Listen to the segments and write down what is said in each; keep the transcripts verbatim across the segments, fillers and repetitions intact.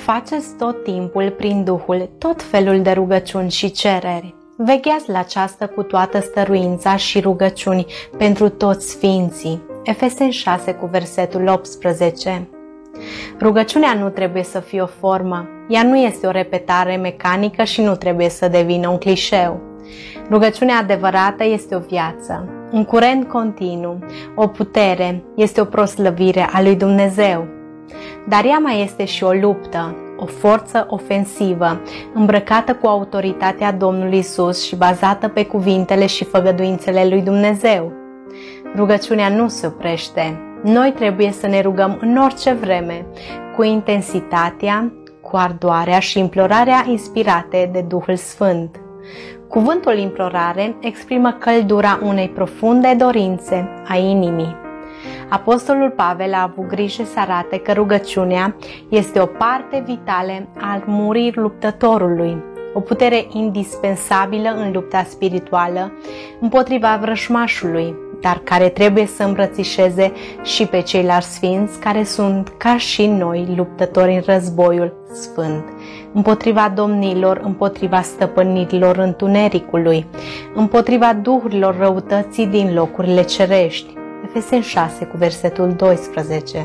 faceți tot timpul prin Duhul tot felul de rugăciuni și cereri. Vegheați la aceasta cu toată stăruința și rugăciuni pentru toți sfinții. Efeseni șase cu versetul optsprezece. Rugăciunea nu trebuie să fie o formă, ea nu este o repetare mecanică și nu trebuie să devină un clișeu. Rugăciunea adevărată este o viață, un curent continuu, o putere, este o proslăvire a lui Dumnezeu. Dar ea mai este și o luptă, o forță ofensivă, îmbrăcată cu autoritatea Domnului Isus și bazată pe cuvintele și făgăduințele lui Dumnezeu. Rugăciunea nu se oprește. Noi trebuie să ne rugăm în orice vreme, cu intensitatea, cu ardoarea și implorarea inspirate de Duhul Sfânt. Cuvântul implorare exprimă căldura unei profunde dorințe a inimii. Apostolul Pavel a avut grijă să arate că rugăciunea este o parte vitală a armuriei luptătorului, o putere indispensabilă în lupta spirituală împotriva vrăjmașului, dar care trebuie să îmbrățișeze și pe ceilalți sfinți care sunt ca și noi luptători în războiul sfânt, împotriva domnilor, împotriva stăpânirilor întunericului, împotriva duhurilor răutății din locurile cerești. Efeseni șase cu versetul doisprezece.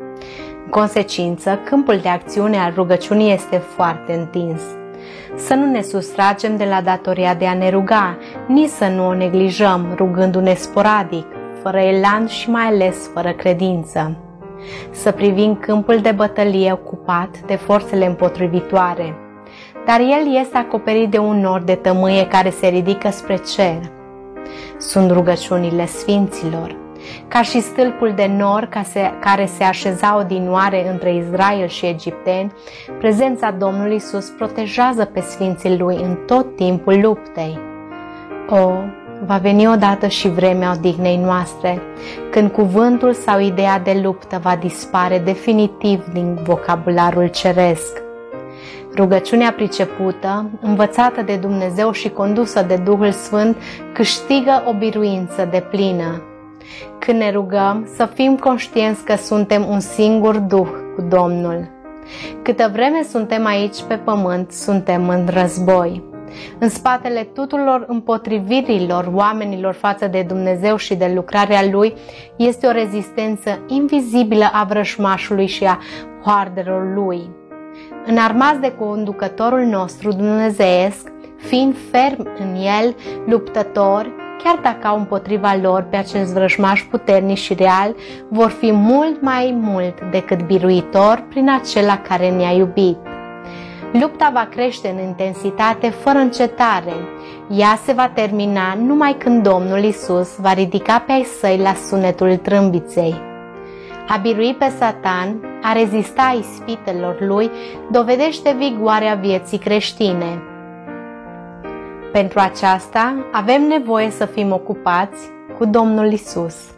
În consecință, câmpul de acțiune al rugăciunii este foarte întins. Să nu ne sustragem de la datoria de a ne ruga, nici să nu o neglijăm, rugându-ne sporadic, fără elan și mai ales fără credință. Să privim câmpul de bătălie ocupat de forțele împotrivitoare, dar el este acoperit de un nor de tămâie care se ridică spre cer. Sunt rugăciunile sfinților. Ca și stâlpul de nor care se așeza odinioare între Israel și egipteni, prezența Domnului Isus protejează pe sfinții lui în tot timpul luptei. O, va veni odată și vremea odihnei noastre, când cuvântul sau ideea de luptă va dispare definitiv din vocabularul ceresc. Rugăciunea pricepută, învățată de Dumnezeu și condusă de Duhul Sfânt, câștigă o biruință deplină. Când ne rugăm, să fim conștienți că suntem un singur Duh cu Domnul. Câtă vreme suntem aici pe pământ, suntem în război. În spatele tuturor împotrivirilor oamenilor față de Dumnezeu și de lucrarea Lui este o rezistență invizibilă a vrăjmașului și a hoardelor Lui. Înarmați de conducătorul nostru dumnezeiesc, fiind ferm în El, luptători, chiar dacă au împotriva lor pe acești vrăjmași puternici și reali, vor fi mult mai mult decât biruitori prin acela care ne-a iubit. Lupta va crește în intensitate fără încetare. Ea se va termina numai când Domnul Isus va ridica pe ai săi la sunetul trâmbiței. A birui pe Satan, a rezista ispitelor lui, dovedește vigoarea vieții creștine. Pentru aceasta avem nevoie să fim ocupați cu Domnul Isus.